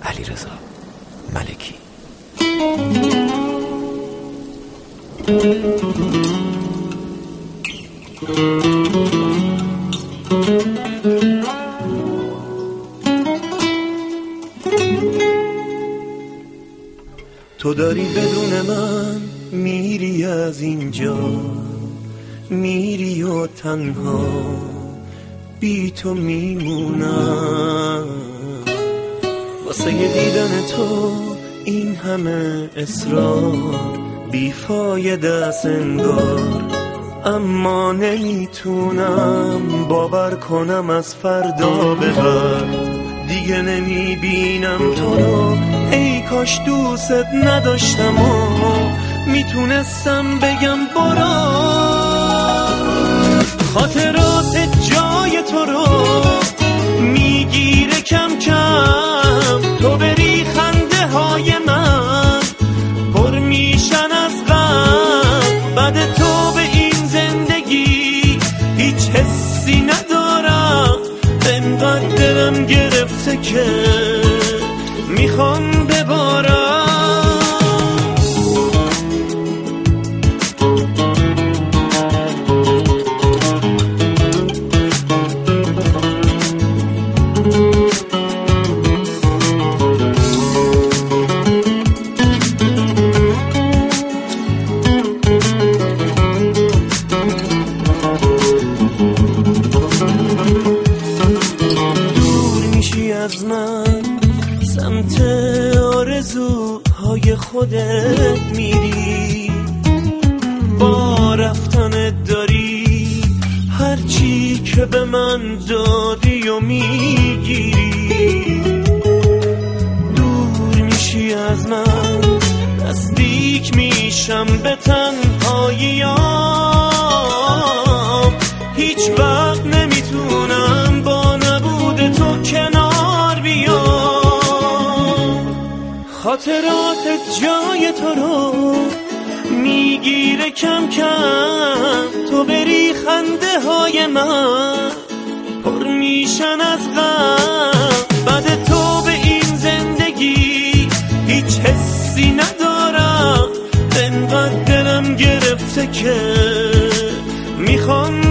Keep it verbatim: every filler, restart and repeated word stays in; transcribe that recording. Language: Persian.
علیرضا ملکی. تو داری بدون من میری از اینجا، میری و تنها بی تو میمونم. واسه دیدن تو این همه اصرار بیفایده است انگار، اما نمیتونم باور کنم از فردا به بعد دیگه نمیبینم تو رو. ای کاش دوست نداشتم و میتونستم بگم برو. خاطرات جای تو رو میگیره کم کم، تو بری خنده های من پر میشن از غم. بعد تو به این زندگی هیچ حسی ندارم، انقدر دلم گرفته که میخوام ببارم. از من سمت آرزوهای خودت میری، با رفتنت داری هرچی که به من دادی و میگیری. دور میشی از من نزدیک میشم به تنهاییام، هیچ وقت نمیتونم با نبود تو کنار. خاطرات جای تو رو میگیره کم کم، تو بری خنده های من پر میشن از غم. بعد تو به این زندگی هیچ حسی ندارم، انقدر دلم گرفته که میخوام